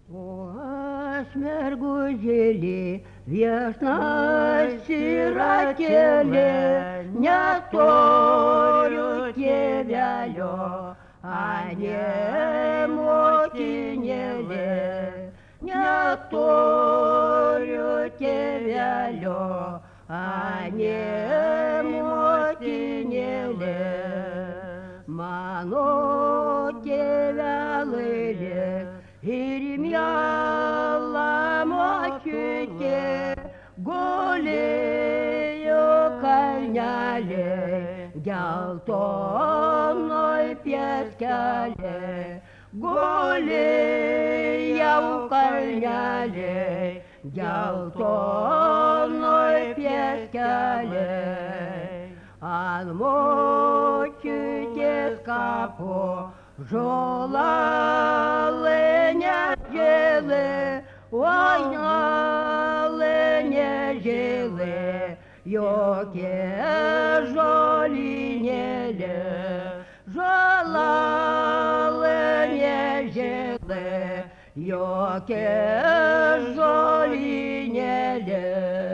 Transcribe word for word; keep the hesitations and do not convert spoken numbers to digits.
O aš mergužėlė, viešnas yra kelias, neturiu tėvelio, anie motinėlė, neturiu tėvelio, anie motinėlė. Mano tėvelėlė ir miela močiutė gulėjo kalnelė, geltonoj pieskelė, gulėjau kalnelė, geltonoj pieskelė. Ant močiutės kapo žolelė nežėlė, oi nežėlė, jokia žolinėlė, žolelė nežėlė, jokia žolinėlė.